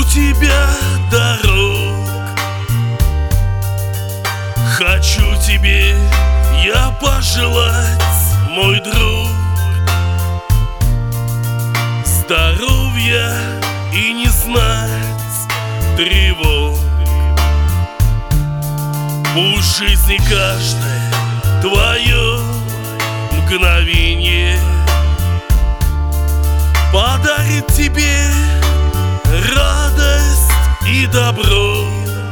тебя дорог, хочу тебе я пожелать, мой друг, здоровья и не знать тревог. Пусть в жизни каждое твое мгновение подарит тебе радость и добро.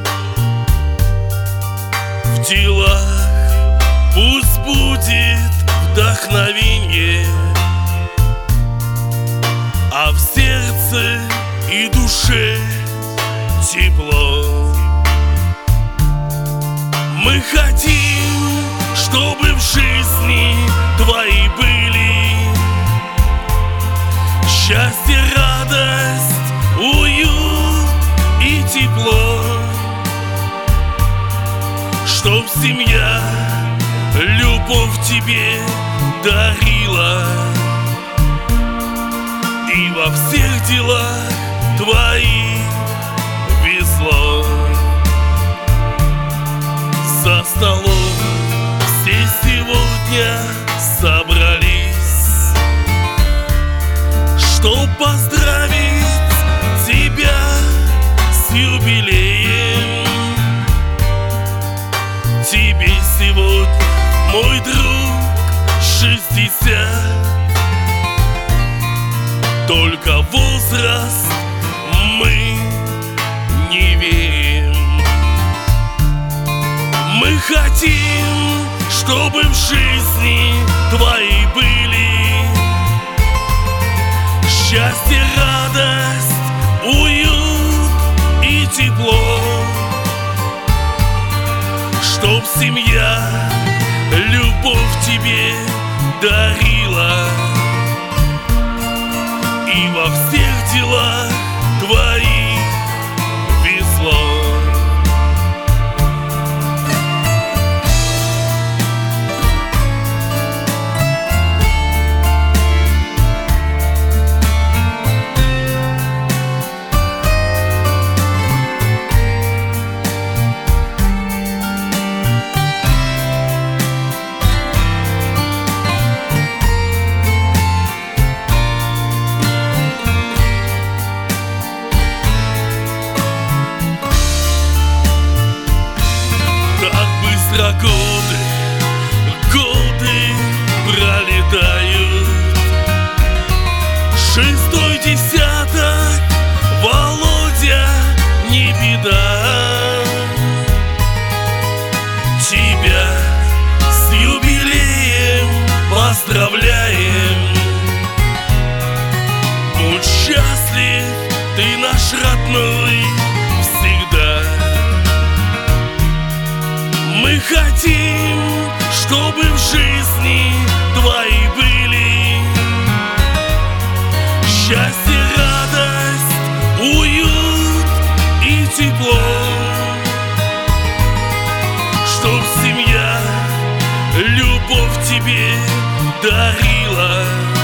В делах пусть будет вдохновение, а в сердце и душе тепло. Мы хотим, чтобы в жизни твоей были счастье, радость, уют и тепло, чтоб семья любовь тебе дарила, и во всех делах твоих везло. За столом все сегодня собрались, чтоб поздравить тебя с юбилеем. Тебе сегодня, мой друг, 60, только возраст мы не верим. Мы хотим, чтобы в жизни твоей были счастье, радость, уют и тепло, чтоб семья любовь тебе дарила, и во всех делах твоих везло. Годы пролетают, 6-й десяток, Володя, не беда. Тебя с юбилеем поздравляем, будь счастлив, ты наш родной всегда. Мы хотим, чтобы в жизни твоей были счастье, радость, уют и тепло, чтоб семья любовь тебе дарила,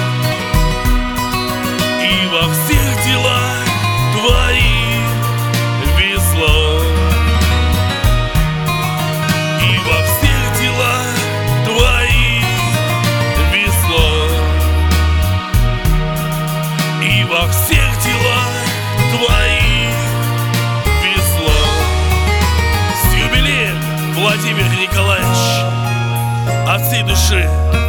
и во всех делах твоих везло. Во всех делах твоих везло. С юбилеем, Владимир Николаевич, от всей души.